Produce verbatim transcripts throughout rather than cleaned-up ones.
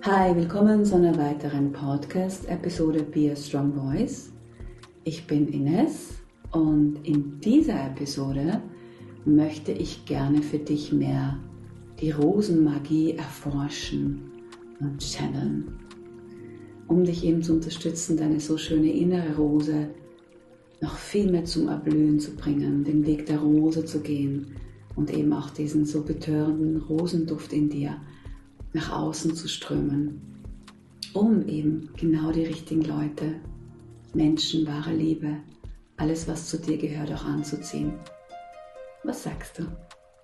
Hi, willkommen zu einer weiteren Podcast-Episode Be a Strong Voice. Ich bin Ines und in dieser Episode möchte ich gerne für dich mehr die Rosenmagie erforschen und channeln, um dich eben zu unterstützen, deine so schöne innere Rose noch viel mehr zum Erblühen zu bringen, den Weg der Rose zu gehen und eben auch diesen so betörenden Rosenduft in dir nach außen zu strömen, um eben genau die richtigen Leute, Menschen, wahre Liebe, alles was zu dir gehört auch anzuziehen. Was sagst du?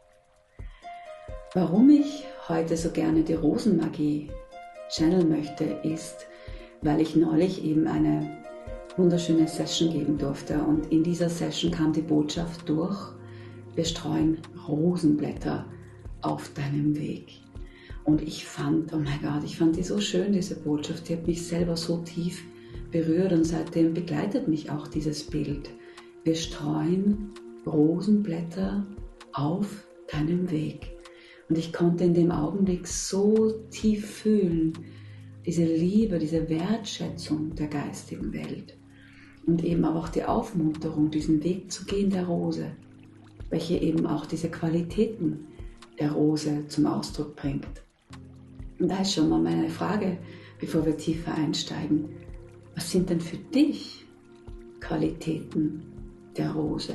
Warum ich heute so gerne die Rosenmagie channeln möchte, ist, weil ich neulich eben eine wunderschöne Session geben durfte und in dieser Session kam die Botschaft durch: wir streuen Rosenblätter auf deinem Weg. Und ich fand, oh mein Gott, ich fand die so schön, diese Botschaft, die hat mich selber so tief berührt und seitdem begleitet mich auch dieses Bild. Wir streuen Rosenblätter auf deinem Weg. Und ich konnte in dem Augenblick so tief fühlen, diese Liebe, diese Wertschätzung der geistigen Welt. Und eben auch die Aufmunterung, diesen Weg zu gehen der Rose, welche eben auch diese Qualitäten der Rose zum Ausdruck bringt. Und da ist schon mal meine Frage, bevor wir tiefer einsteigen: Was sind denn für dich Qualitäten der Rose?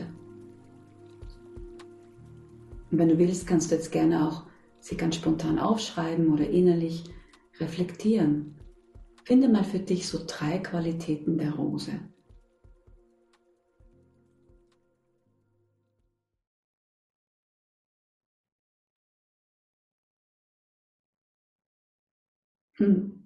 Und wenn du willst, kannst du jetzt gerne auch sie ganz spontan aufschreiben oder innerlich reflektieren. Finde mal für dich so drei Qualitäten der Rose. Hm.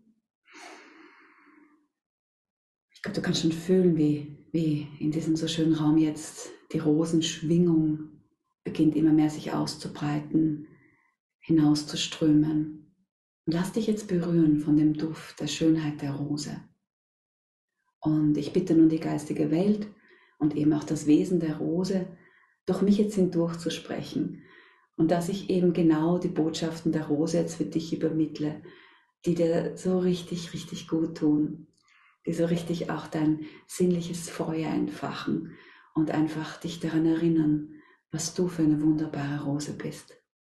Ich glaube, du kannst schon fühlen, wie, wie in diesem so schönen Raum jetzt die Rosenschwingung beginnt immer mehr sich auszubreiten, hinauszuströmen. Und lass dich jetzt berühren von dem Duft der Schönheit der Rose. Und ich bitte nun die geistige Welt und eben auch das Wesen der Rose, durch mich jetzt hindurch zu sprechen. Und dass ich eben genau die Botschaften der Rose jetzt für dich übermittle, die dir so richtig, richtig gut tun, die so richtig auch dein sinnliches Feuer entfachen und einfach dich daran erinnern, was du für eine wunderbare Rose bist.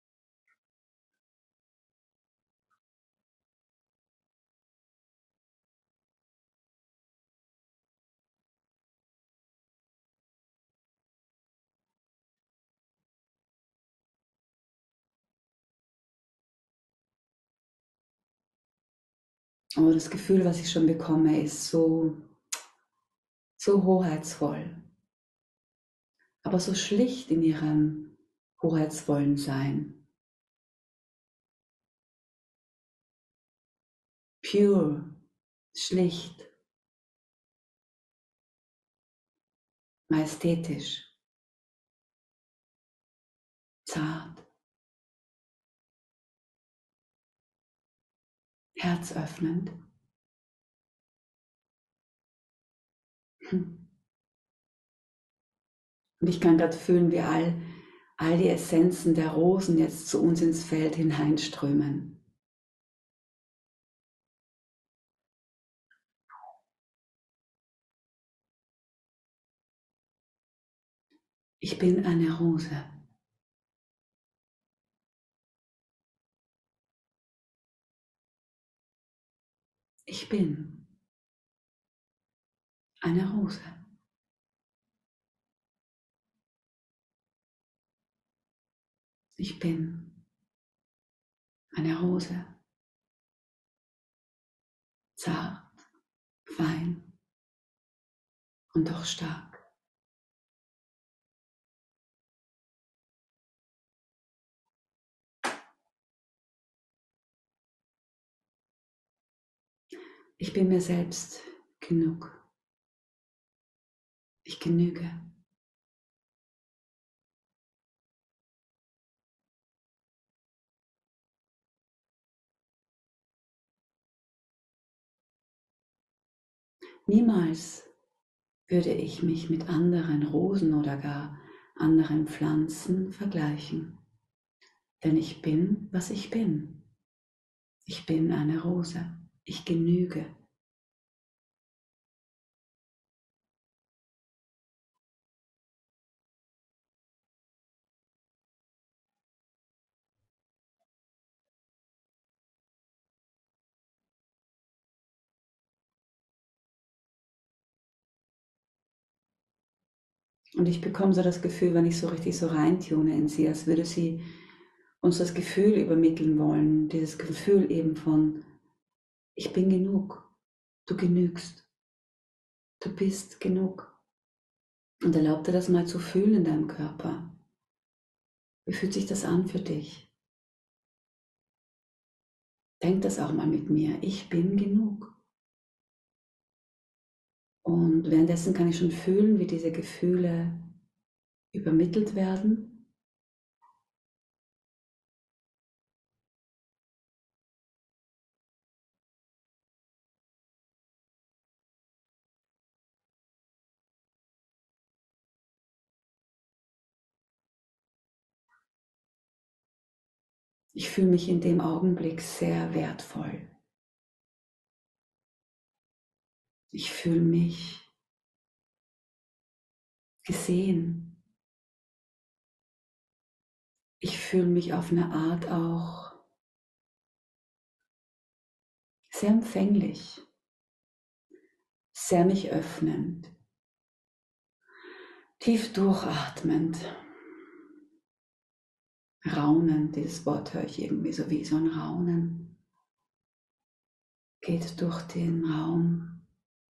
Aber das Gefühl, was ich schon bekomme, ist so, so hoheitsvoll, aber so schlicht in ihrem hoheitsvollen Sein. Pure, schlicht, majestätisch, zart, herzöffnend. Und ich kann gerade fühlen, wie all, all die Essenzen der Rosen jetzt zu uns ins Feld hineinströmen. Ich bin eine Rose. Ich bin eine Rose. Ich bin eine Rose. Zart, fein und doch stark. Ich bin mir selbst genug. Ich genüge. Niemals würde ich mich mit anderen Rosen oder gar anderen Pflanzen vergleichen. Denn ich bin, was ich bin. Ich bin eine Rose. Ich genüge. Und ich bekomme so das Gefühl, wenn ich so richtig so reintune in sie, als würde sie uns das Gefühl übermitteln wollen, dieses Gefühl eben von, ich bin genug, du genügst, du bist genug. Und erlaub dir das mal zu fühlen in deinem Körper. Wie fühlt sich das an für dich? Denk das auch mal mit mir, ich bin genug. Und währenddessen kann ich schon fühlen, wie diese Gefühle übermittelt werden. Ich fühle mich in dem Augenblick sehr wertvoll. Ich fühle mich gesehen. Ich fühle mich auf eine Art auch sehr empfänglich, sehr mich öffnend, tief durchatmend, raunend. Dieses Wort höre ich irgendwie so wie so ein Raunen. Geht durch den Raum.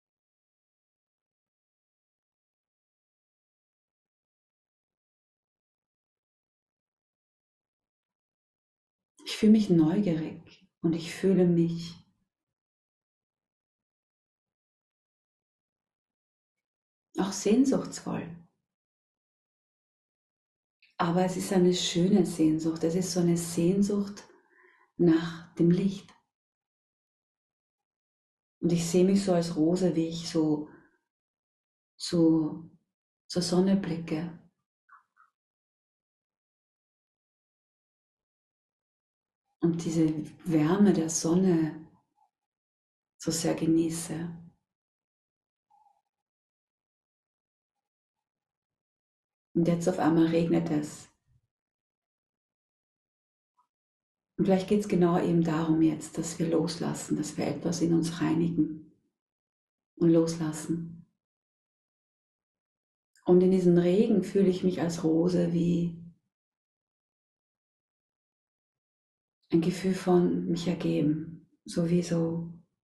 Ich fühle mich neugierig und ich fühle mich auch sehnsuchtsvoll. Aber es ist eine schöne Sehnsucht. Es ist so eine Sehnsucht nach dem Licht. Und ich sehe mich so als Rose, wie ich so zu, zur Sonne blicke. Und diese Wärme der Sonne so sehr genieße. Und jetzt auf einmal regnet es. Und vielleicht geht es genau eben darum jetzt, dass wir loslassen, dass wir etwas in uns reinigen und loslassen. Und in diesem Regen fühle ich mich als Rose wie ein Gefühl von mich ergeben, sowieso.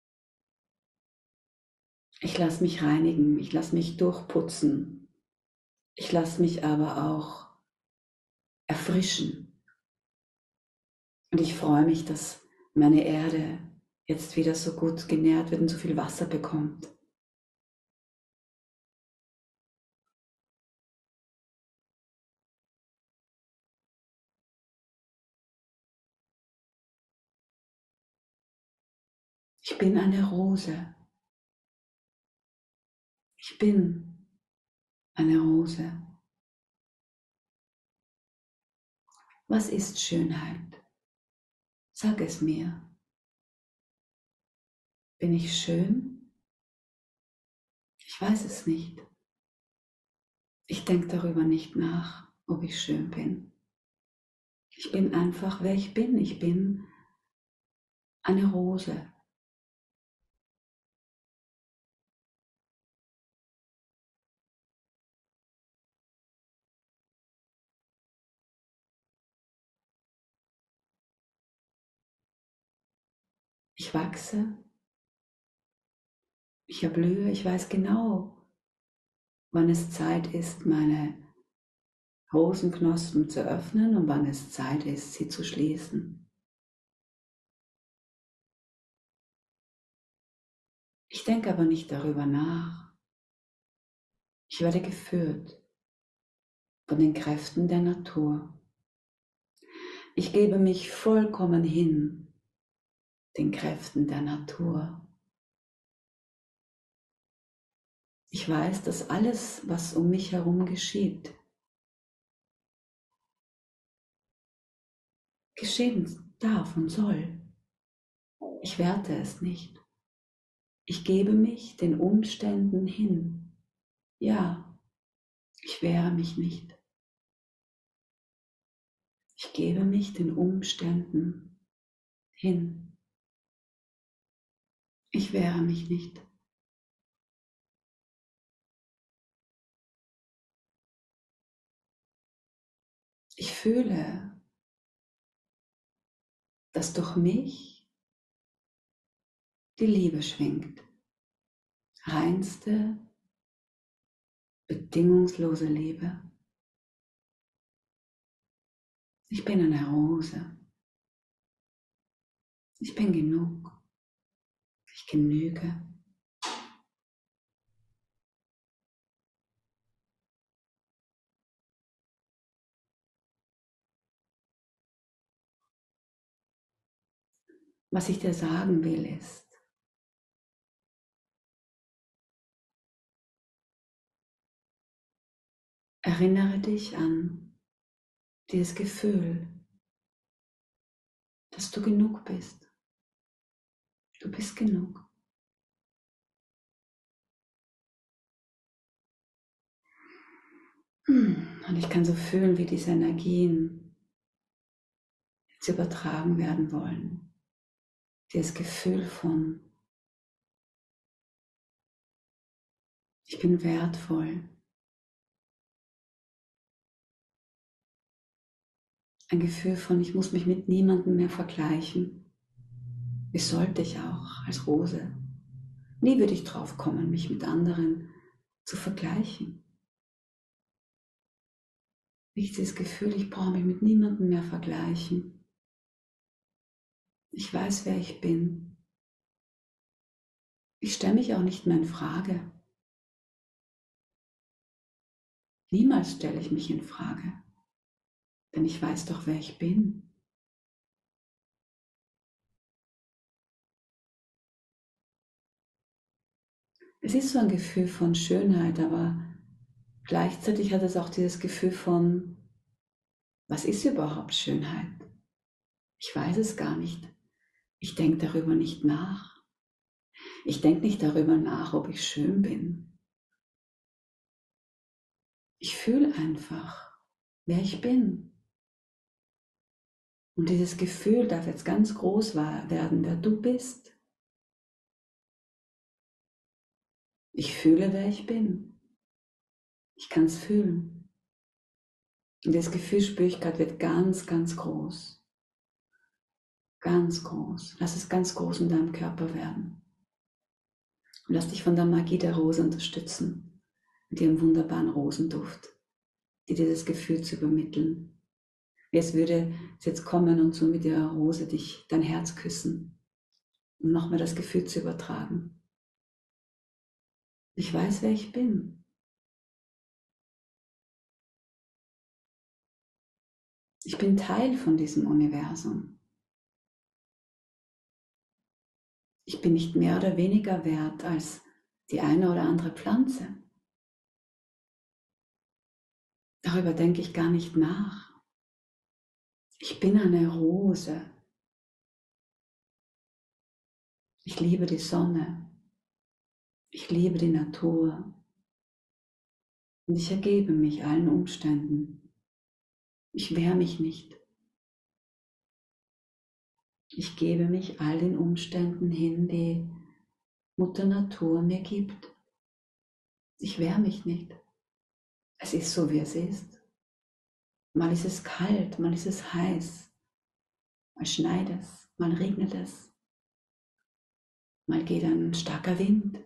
Ich lasse mich reinigen, ich lasse mich durchputzen, ich lasse mich aber auch erfrischen. Und ich freue mich, dass meine Erde jetzt wieder so gut genährt wird und so viel Wasser bekommt. Ich bin eine Rose. Ich bin eine Rose. Was ist Schönheit? Sag es mir. Bin ich schön? Ich weiß es nicht. Ich denke darüber nicht nach, ob ich schön bin. Ich bin einfach, wer ich bin. Ich bin eine Rose. Ich wachse, ich erblühe, ich weiß genau, wann es Zeit ist, meine Rosenknospen zu öffnen und wann es Zeit ist, sie zu schließen. Ich denke aber nicht darüber nach. Ich werde geführt von den Kräften der Natur. Ich gebe mich vollkommen hin den Kräften der Natur. Ich weiß, dass alles, was um mich herum geschieht, geschehen darf und soll. Ich werte es nicht. Ich gebe mich den Umständen hin. Ja, ich wehre mich nicht. Ich gebe mich den Umständen hin. Ich wehre mich nicht. Ich fühle, dass durch mich die Liebe schwingt. Reinste, bedingungslose Liebe. Ich bin eine Rose. Ich bin genug. Ich genüge. Was ich dir sagen will ist, erinnere dich an dieses Gefühl, dass du genug bist. Du bist genug. Und ich kann so fühlen, wie diese Energien jetzt übertragen werden wollen. Dieses Gefühl von, ich bin wertvoll. Ein Gefühl von, ich muss mich mit niemandem mehr vergleichen. Wie sollte ich auch als Rose? Nie würde ich drauf kommen, mich mit anderen zu vergleichen. Nicht dieses Gefühl, ich brauche mich mit niemandem mehr vergleichen. Ich weiß, wer ich bin. Ich stelle mich auch nicht mehr in Frage. Niemals stelle ich mich in Frage, denn ich weiß doch, wer ich bin. Es ist so ein Gefühl von Schönheit, aber gleichzeitig hat es auch dieses Gefühl von, was ist überhaupt Schönheit? Ich weiß es gar nicht. Ich denke darüber nicht nach. Ich denke nicht darüber nach, ob ich schön bin. Ich fühle einfach, wer ich bin. Und dieses Gefühl darf jetzt ganz groß werden, wer du bist. Ich fühle, wer ich bin. Ich kann es fühlen. Und das Gefühl, spüre ich gerade, wird ganz, ganz groß. Ganz groß. Lass es ganz groß in deinem Körper werden. Und lass dich von der Magie der Rose unterstützen. Mit ihrem wunderbaren Rosenduft, die dir das Gefühl zu übermitteln. Wie es würde es jetzt kommen und so mit ihrer Rose dich, dein Herz küssen, um nochmal das Gefühl zu übertragen. Ich weiß, wer ich bin. Ich bin Teil von diesem Universum. Ich bin nicht mehr oder weniger wert als die eine oder andere Pflanze. Darüber denke ich gar nicht nach. Ich bin eine Rose. Ich liebe die Sonne. Ich liebe die Natur. Und ich ergebe mich allen Umständen. Ich wehre mich nicht. Ich gebe mich all den Umständen hin, die Mutter Natur mir gibt. Ich wehre mich nicht. Es ist so, wie es ist. Mal ist es kalt, mal ist es heiß. Mal schneit es, mal regnet es. Mal geht ein starker Wind.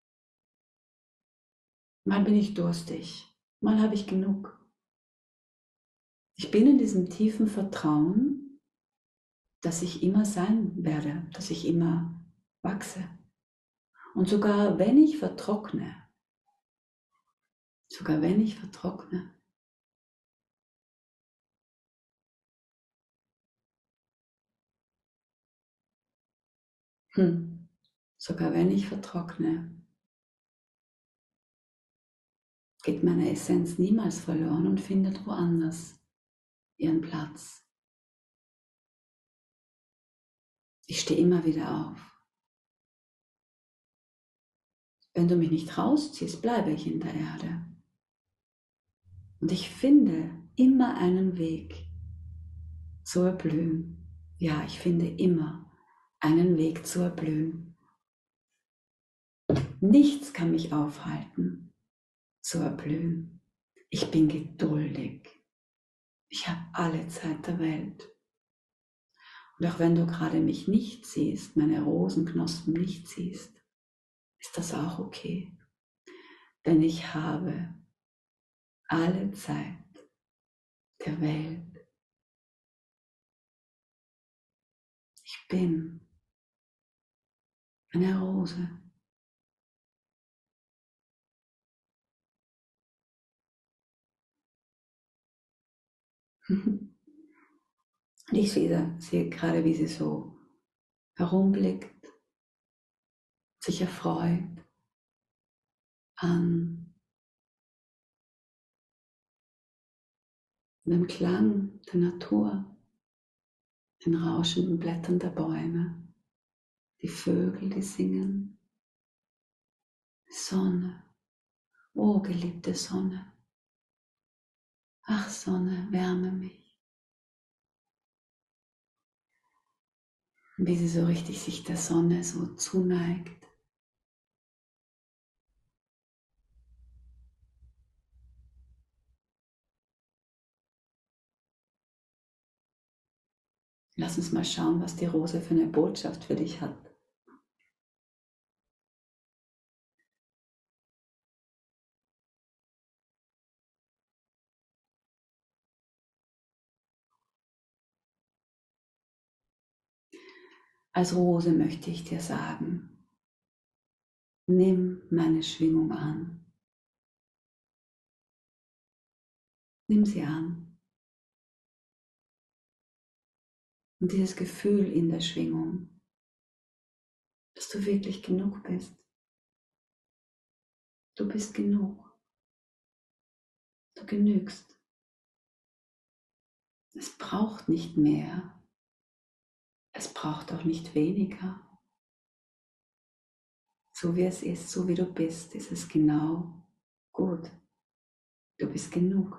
Mal bin ich durstig. Mal habe ich genug. Ich bin in diesem tiefen Vertrauen, dass ich immer sein werde, dass ich immer wachse. Und sogar wenn ich vertrockne, sogar wenn ich vertrockne, hm, sogar wenn ich vertrockne, geht meine Essenz niemals verloren und findet woanders ihren Platz. Ich stehe immer wieder auf. Wenn du mich nicht rausziehst, bleibe ich in der Erde. Und ich finde immer einen Weg zu erblühen. Ja, ich finde immer einen Weg zu erblühen. Nichts kann mich aufhalten, zu erblühen. Ich bin geduldig. Ich habe alle Zeit der Welt. Und auch wenn du gerade mich nicht siehst, meine Rosenknospen nicht siehst, ist das auch okay. Denn ich habe alle Zeit der Welt. Ich bin eine Rose. Und ich sehe, sehe gerade, wie sie so herumblickt, sich erfreut an dem Klang der Natur, den rauschenden Blättern der Bäume, die Vögel, die singen, die Sonne. Oh, geliebte Sonne. Ach, Sonne, wärme mich. Und wie sie so richtig sich der Sonne so zuneigt. Lass uns mal schauen, was die Rose für eine Botschaft für dich hat. Als Rose möchte ich dir sagen, nimm meine Schwingung an. Nimm sie an. Und dieses Gefühl in der Schwingung, dass du wirklich genug bist. Du bist genug. Du genügst. Es braucht nicht mehr. Es braucht auch nicht weniger. So wie es ist, so wie du bist, ist es genau gut. Du bist genug.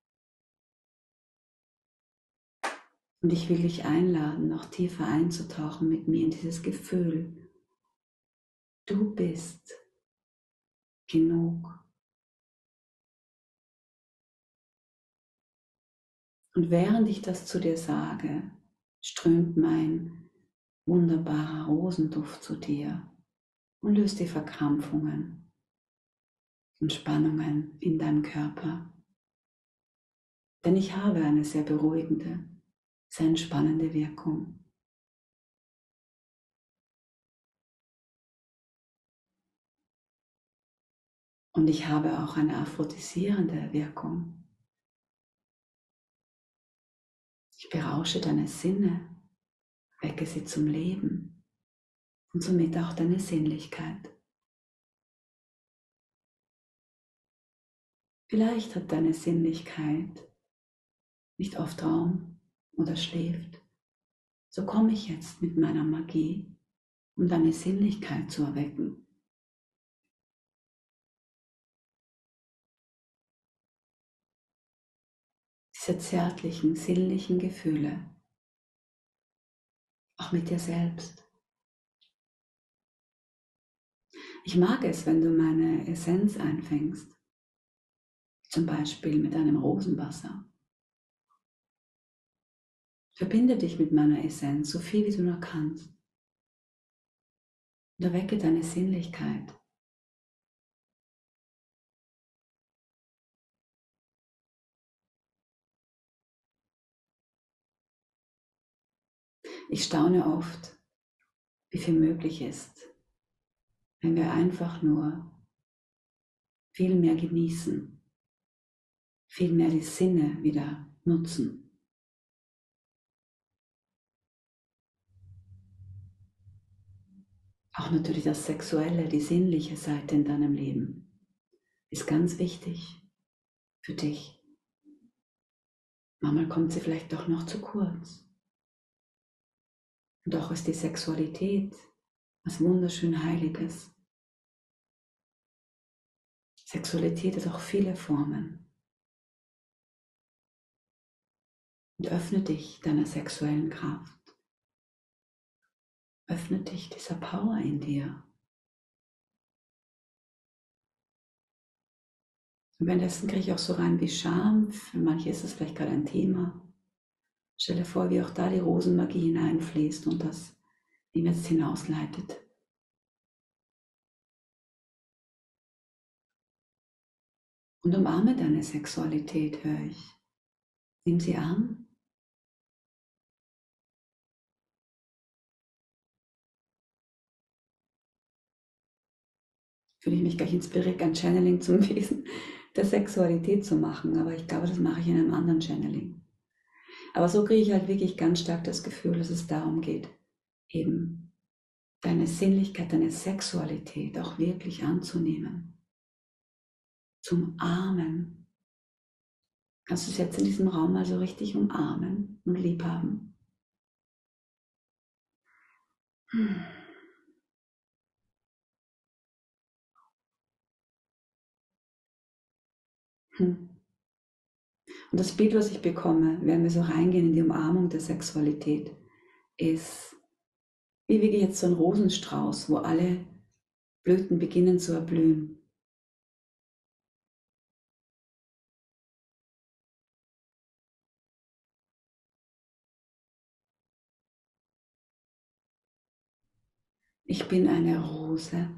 Und ich will dich einladen, noch tiefer einzutauchen mit mir in dieses Gefühl. Du bist genug. Und während ich das zu dir sage, strömt mein wunderbarer Rosenduft zu dir und löst die Verkrampfungen und Spannungen in deinem Körper. Denn ich habe eine sehr beruhigende, sehr entspannende Wirkung. Und ich habe auch eine aphrodisierende Wirkung. Ich berausche deine Sinne, wecke sie zum Leben und somit auch deine Sinnlichkeit. Vielleicht hat deine Sinnlichkeit nicht oft Raum oder schläft. So komme ich jetzt mit meiner Magie, um deine Sinnlichkeit zu erwecken. Diese zärtlichen, sinnlichen Gefühle, auch mit dir selbst. Ich mag es, wenn du meine Essenz einfängst, zum Beispiel mit einem Rosenwasser. Verbinde dich mit meiner Essenz, so viel wie du nur kannst. Und erwecke deine Sinnlichkeit. Ich staune oft, wie viel möglich ist, wenn wir einfach nur viel mehr genießen, viel mehr die Sinne wieder nutzen. Auch natürlich das Sexuelle, die sinnliche Seite in deinem Leben ist ganz wichtig für dich. Manchmal kommt sie vielleicht doch noch zu kurz. Und auch ist die Sexualität was wunderschön Heiliges. Sexualität hat auch viele Formen. Und öffne dich deiner sexuellen Kraft. Öffne dich dieser Power in dir. Und währenddessen kriege ich auch so rein wie Scham. Für manche ist das vielleicht gerade ein Thema. Stell dir vor, wie auch da die Rosenmagie hineinfließt und das ihm jetzt hinausleitet. Und umarme deine Sexualität, höre ich. Nimm sie an. Fühle ich mich gleich inspiriert, ein Channeling zum Wesen der Sexualität zu machen. Aber ich glaube, das mache ich in einem anderen Channeling. Aber so kriege ich halt wirklich ganz stark das Gefühl, dass es darum geht, eben deine Sinnlichkeit, deine Sexualität auch wirklich anzunehmen. Zum Umarmen. Kannst du es jetzt in diesem Raum mal so richtig umarmen und lieb haben? Hm. Hm. Und das Bild, was ich bekomme, wenn wir so reingehen in die Umarmung der Sexualität, ist wie wirklich jetzt so ein Rosenstrauß, wo alle Blüten beginnen zu erblühen. Ich bin eine Rose.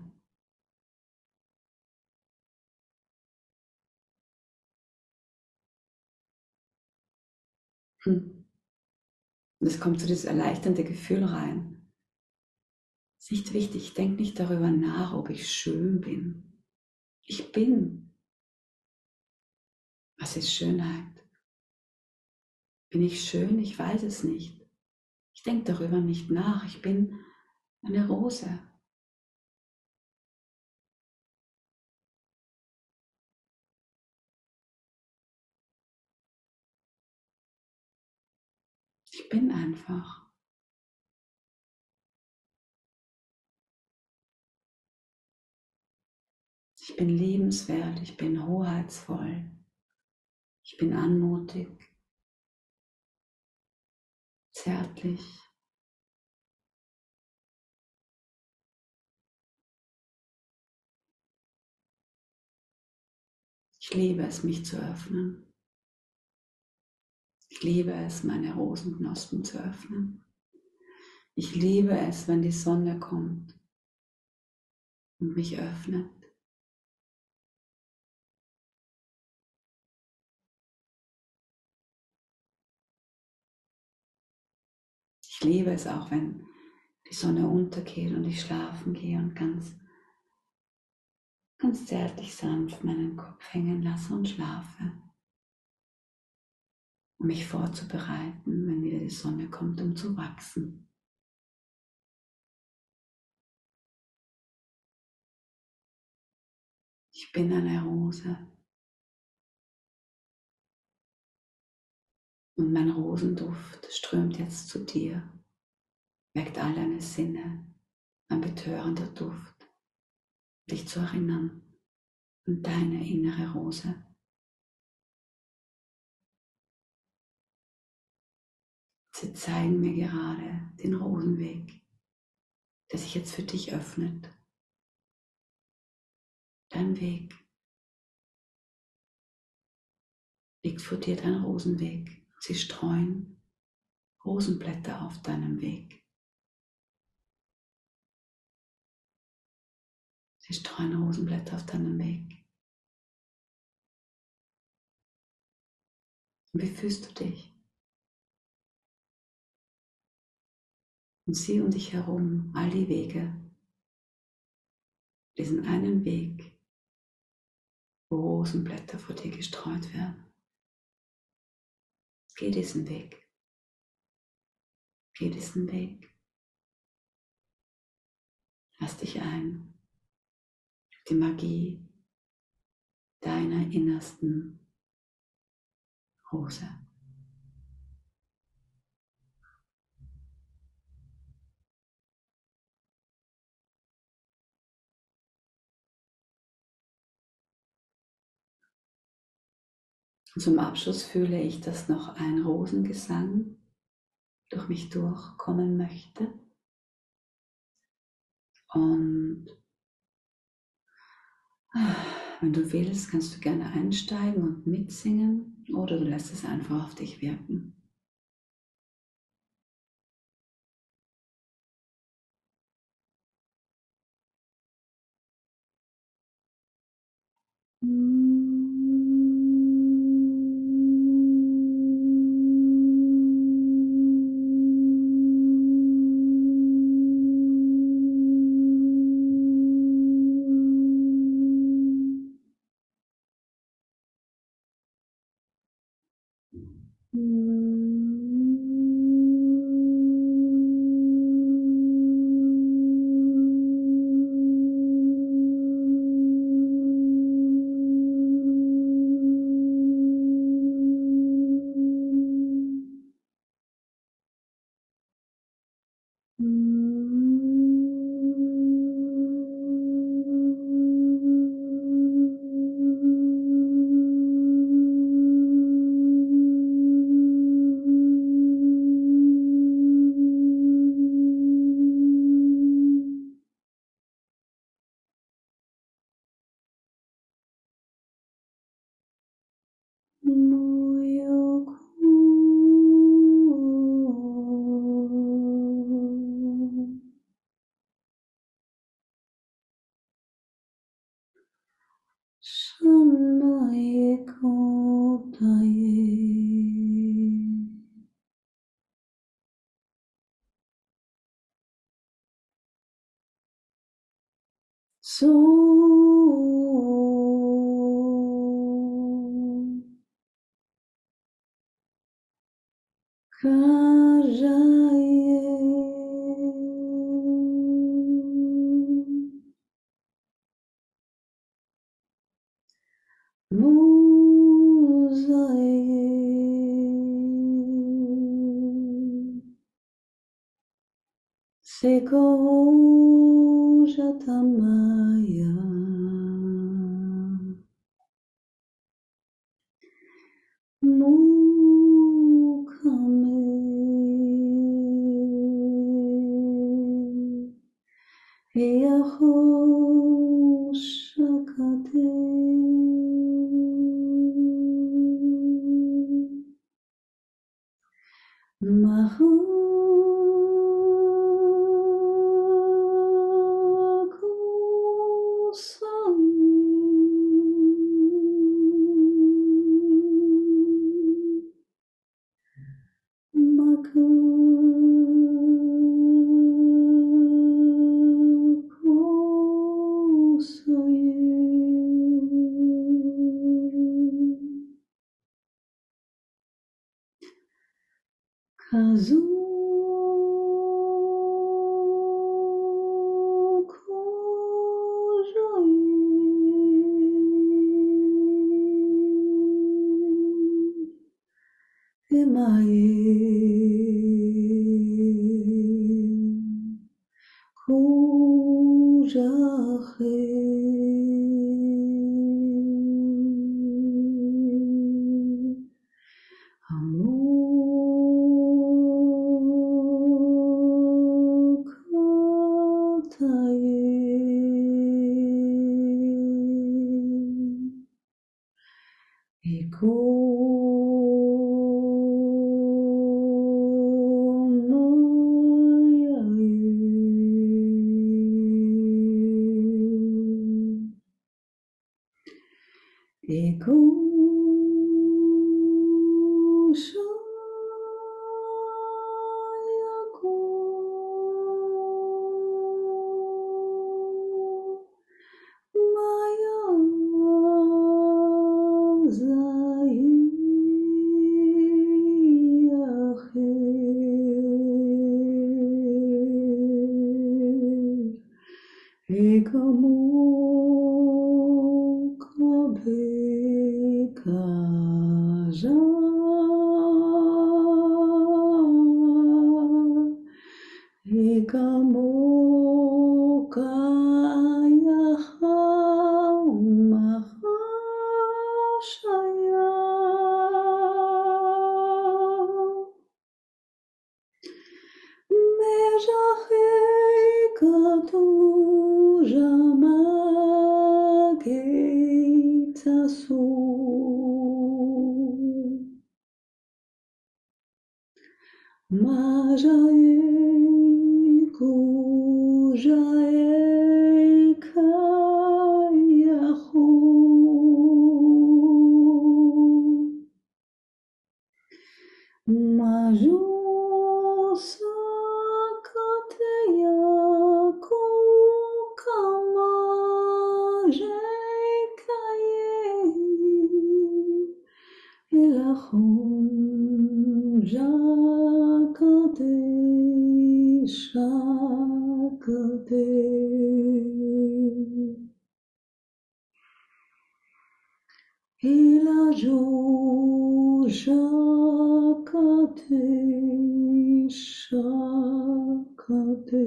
Hm. Und es kommt so dieses erleichternde Gefühl rein. Es ist nicht wichtig, denk nicht darüber nach, ob ich schön bin. Ich bin. Was ist Schönheit? Bin ich schön? Ich weiß es nicht. Ich denke darüber nicht nach. Ich bin eine Rose. Ich bin einfach. Ich bin liebenswert. Ich bin hoheitsvoll. Ich bin anmutig, zärtlich. Ich liebe es, mich zu öffnen. Ich liebe es, meine Rosenknospen zu öffnen. Ich liebe es, wenn die Sonne kommt und mich öffnet. Ich liebe es auch, wenn die Sonne untergeht und ich schlafen gehe und ganz, ganz zärtlich sanft meinen Kopf hängen lasse und schlafe, um mich vorzubereiten, wenn wieder die Sonne kommt, um zu wachsen. Ich bin eine Rose und mein Rosenduft strömt jetzt zu dir, weckt all deine Sinne, ein betörender Duft, dich zu erinnern an deine innere Rose. Sie zeigen mir gerade den Rosenweg, der sich jetzt für dich öffnet. Dein Weg liegt vor dir, dein Rosenweg. Sie streuen Rosenblätter auf deinem Weg. Sie streuen Rosenblätter auf deinem Weg. Und wie fühlst du dich? Und sieh um dich herum all die Wege, diesen einen Weg, wo Rosenblätter vor dir gestreut werden. Geh diesen Weg. Geh diesen Weg. Lass dich ein auf die Magie deiner innersten Rose. Zum Abschluss fühle ich, dass noch ein Rosengesang durch mich durchkommen möchte. Und wenn du willst, kannst du gerne einsteigen und mitsingen oder du lässt es einfach auf dich wirken. So Kajaye Muzaye Seko Jatamaya Mukame Eyaho Shakate Maha Kazu Emae Kujahe Amokataye Eko Eko Shayako Maya Zayahe Ekamo Kaja Ekamo Kaya Mahashaya tuja magita su majaye kujaye kayahu maju sakateya kukama jekaye ilahum jakate shakate ilaju shakate shakate.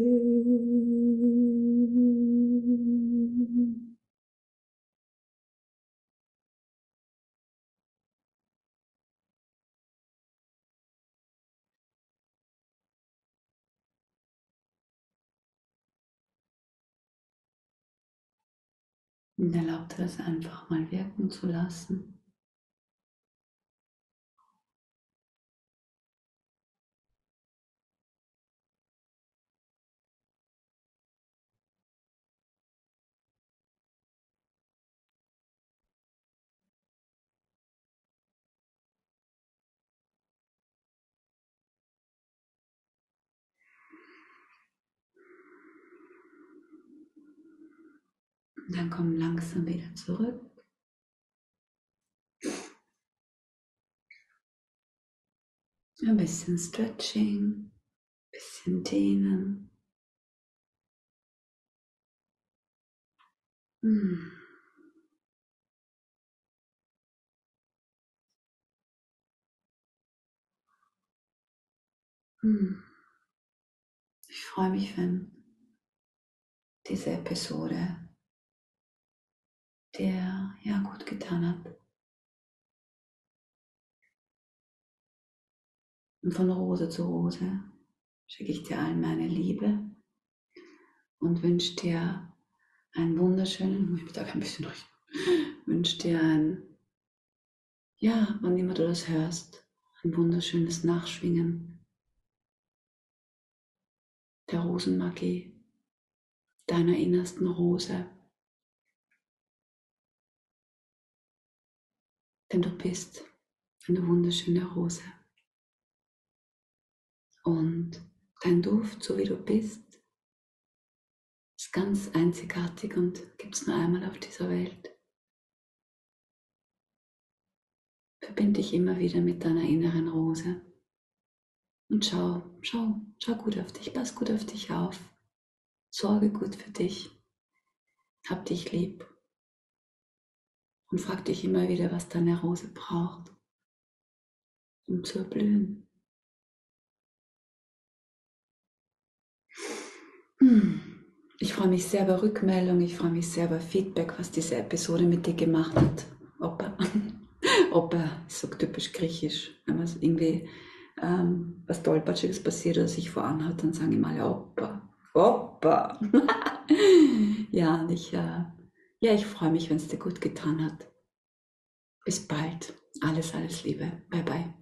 Und erlaub dir das einfach mal wirken zu lassen. Und dann komm langsam wieder zurück. Ein bisschen Stretching, ein bisschen Dehnen. Hm. Hm. Ich freue mich, wenn diese Episode dir ja gut getan hat. Und von Rose zu Rose schicke ich dir allen meine Liebe und wünsche dir einen wunderschönen, ich bin da ein bisschen durch, wünsche dir ein, ja, wann immer du das hörst, ein wunderschönes Nachschwingen der Rosenmagie, deiner innersten Rose. Denn du bist eine wunderschöne Rose. Und dein Duft, so wie du bist, ist ganz einzigartig und gibt es nur einmal auf dieser Welt. Verbinde dich immer wieder mit deiner inneren Rose. Und schau, schau, schau gut auf dich, pass gut auf dich auf. Sorge gut für dich. Hab dich lieb. Und frag dich immer wieder, was deine Rose braucht, um zu erblühen. Ich freue mich sehr über Rückmeldung, ich freue mich sehr über Feedback, was diese Episode mit dir gemacht hat. Opa, Opa ist so typisch griechisch. Wenn man irgendwie ähm, was Tollpatschiges passiert oder sich voranhat, dann sagen immer alle Opa, Opa. Ja, und ich, äh, ja, ich freue mich, wenn es dir gut getan hat. Bis bald. Alles, alles Liebe. Bye, bye.